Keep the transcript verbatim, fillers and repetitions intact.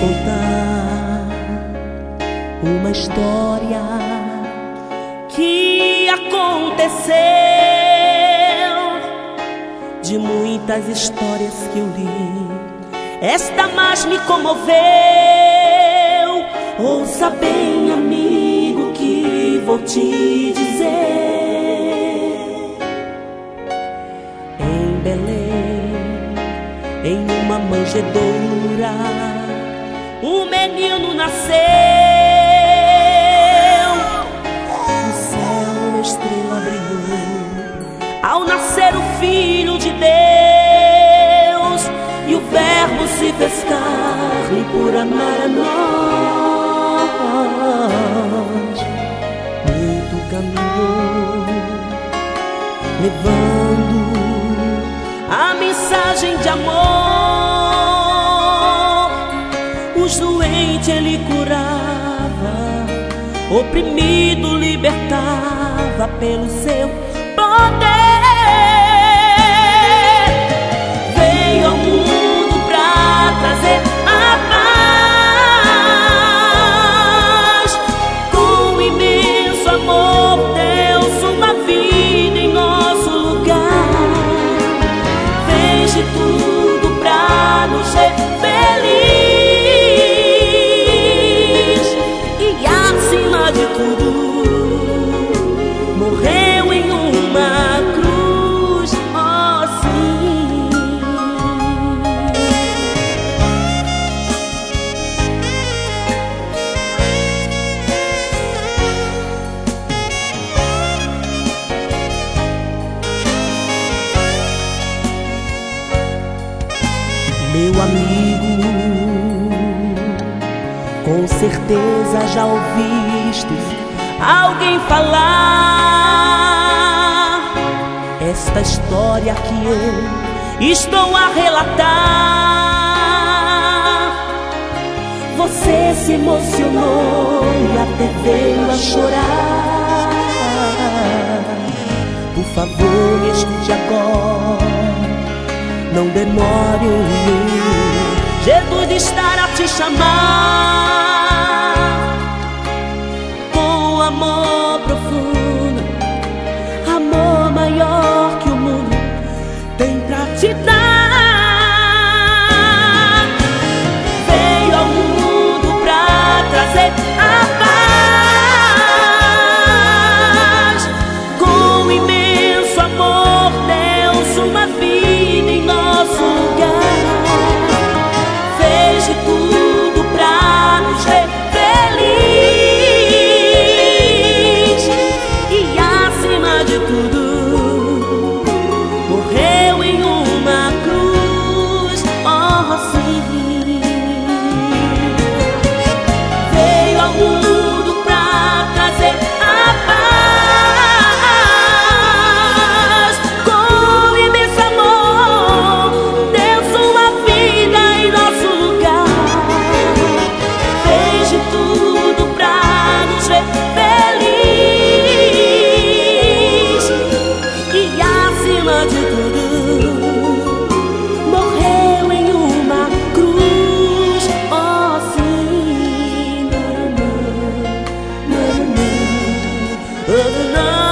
contar uma história que aconteceu, de muitas histórias que eu li, esta mais me comoveu. Ouça bem, amigo, que vou te dizer. Em Belém, em uma manjedoura, um menino nasceu. No céu uma estrela brilhou, ao nascer o Filho de Deus, e o Verbo se fez carne por amar a nós. Muito caminhou, levando a mensagem de amor. Os doentes ele curava, oprimido libertava pelo seu poder. Veio ao mundo pra trazer a paz. Com imenso amor deu uma vida em nosso lugar. Fez de tudo pra nos ser feliz, e acima de tudo morreu em uma cruz, oh sim. Meu amigo, com certeza já ouviste alguém falar esta história que eu estou a relatar. Você se emocionou e até veio a chorar. Por favor, me escute agora, não demore, Jesus está a te chamar. Com amor profundo, amor maior que o mundo tem pra te dar. Veio ao mundo pra trazer a paz. Com imenso amor deu uma vida em nosso lugar. Fez de tudo pra nos ver feliz, e acima de tudo morreu em uma cruz, oh sim. Veio ao mundo pra trazer a paz. Com imenso amor deu sua vida em nosso lugar. Fez de tudo pra nos ver feliz, e acima de tudo morreu em uma cruz, oh sim. Na, na, na, na, na, na.